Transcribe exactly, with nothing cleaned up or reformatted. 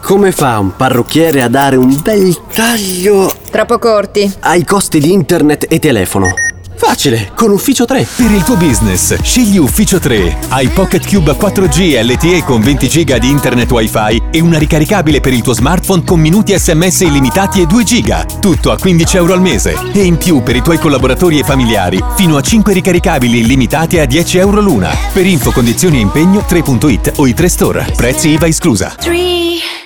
Come fa un parrucchiere a dare un bel taglio Troppo corti. ai costi di internet e telefono? Facile, con Ufficio tre. Per il tuo business, scegli Ufficio tre. Hai Pocket Cube quattro G L T E con venti giga di internet Wi-Fi e una ricaricabile per il tuo smartphone con minuti sms illimitati e due giga. Tutto a quindici euro al mese. E in più per i tuoi collaboratori e familiari, fino a cinque ricaricabili illimitati a dieci euro l'una. Per info, condizioni e impegno tre punto it o i tre store. Prezzi I V A esclusa. Three.